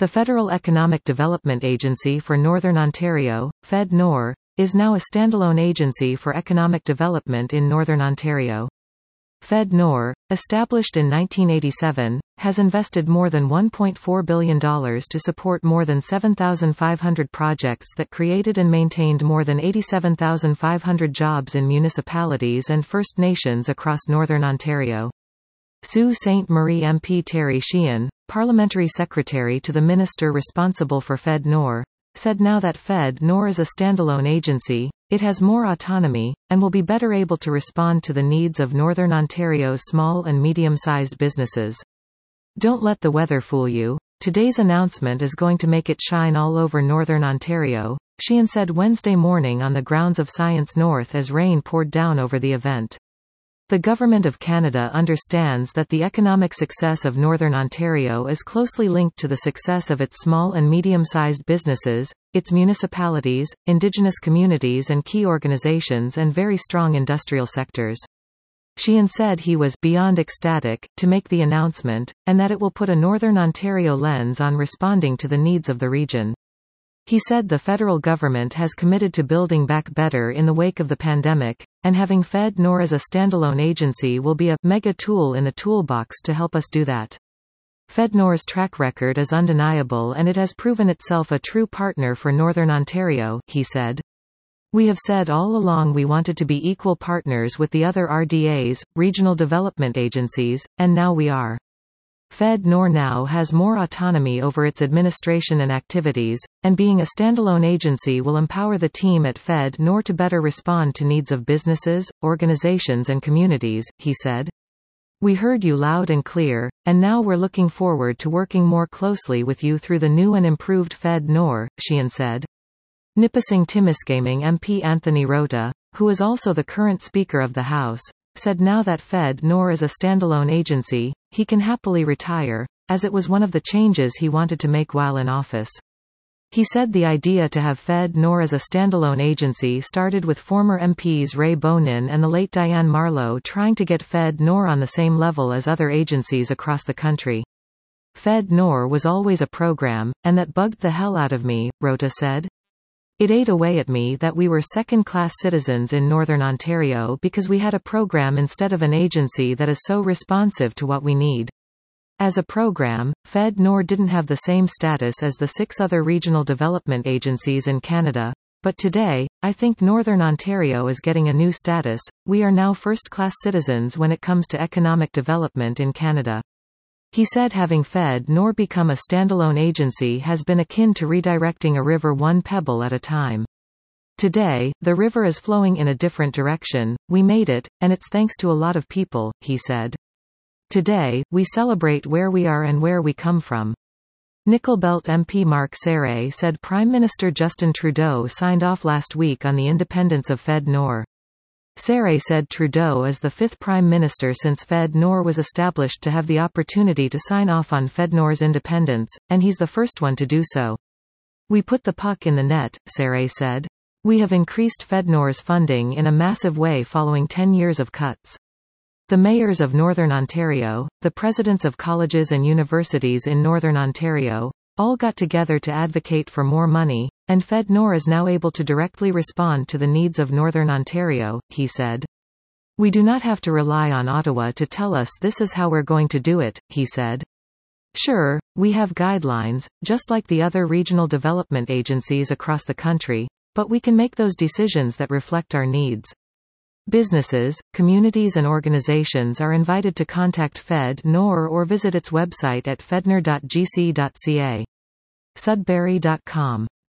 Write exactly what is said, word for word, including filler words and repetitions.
The Federal Economic Development Agency for Northern Ontario, FedNor, is now a standalone agency for economic development in Northern Ontario. FedNor, established in nineteen eighty-seven, has invested more than one point four billion dollars to support more than seven thousand five hundred projects that created and maintained more than eighty-seven thousand five hundred jobs in municipalities and First Nations across Northern Ontario. Sault Ste. Marie M P Terry Sheehan, Parliamentary Secretary to the Minister responsible for FedNor, said now that FedNor is a standalone agency, it has more autonomy, and will be better able to respond to the needs of Northern Ontario's small and medium-sized businesses. Don't let the weather fool you. Today's announcement is going to make it shine all over Northern Ontario, Sheehan said Wednesday morning on the grounds of Science North as rain poured down over the event. The Government of Canada understands that the economic success of Northern Ontario is closely linked to the success of its small and medium-sized businesses, its municipalities, Indigenous communities and key organizations and very strong industrial sectors. Sheehan said he was beyond ecstatic to make the announcement, and that it will put a Northern Ontario lens on responding to the needs of the region. He said the federal government has committed to building back better in the wake of the pandemic, and having FedNor as a standalone agency will be a mega tool in the toolbox to help us do that. FedNor's track record is undeniable and it has proven itself a true partner for Northern Ontario, he said. We have said all along we wanted to be equal partners with the other R D As, regional development agencies, and now we are. FedNor now has more autonomy over its administration and activities, and being a standalone agency will empower the team at FedNor to better respond to needs of businesses, organizations and communities, he said. We heard you loud and clear, and now we're looking forward to working more closely with you through the new and improved FedNor, Sheehan said. Nipissing Timiskaming M P Anthony Rota, who is also the current Speaker of the House, said now that FedNor is a standalone agency, he can happily retire, as it was one of the changes he wanted to make while in office. He said the idea to have FedNor as a standalone agency started with former M Ps Ray Bonin and the late Diane Marleau trying to get FedNor on the same level as other agencies across the country. FedNor was always a program, and that bugged the hell out of me, Rota said. It ate away at me that we were second-class citizens in Northern Ontario because we had a program instead of an agency that is so responsive to what we need. As a program, FedNor didn't have the same status as the six other regional development agencies in Canada, but today, I think Northern Ontario is getting a new status. We are now first-class citizens when it comes to economic development in Canada. He said having FedNor become a standalone agency has been akin to redirecting a river one pebble at a time. Today, the river is flowing in a different direction, we made it, and it's thanks to a lot of people, he said. Today, we celebrate where we are and where we come from. Nickel Belt M P Mark Serre said Prime Minister Justin Trudeau signed off last week on the independence of FedNor. Serre said Trudeau is the fifth Prime Minister since FedNor was established to have the opportunity to sign off on FedNor's independence, and he's the first one to do so. We put the puck in the net, Serre said. We have increased FedNor's funding in a massive way following ten years of cuts. The mayors of Northern Ontario, the presidents of colleges and universities in Northern Ontario, all got together to advocate for more money, and FedNor is now able to directly respond to the needs of Northern Ontario, he said. We do not have to rely on Ottawa to tell us this is how we're going to do it, he said. Sure, we have guidelines, just like the other regional development agencies across the country, but we can make those decisions that reflect our needs. Businesses, communities and organizations are invited to contact FedNor or visit its website at fednor dot g c dot c a. Sudbury dot com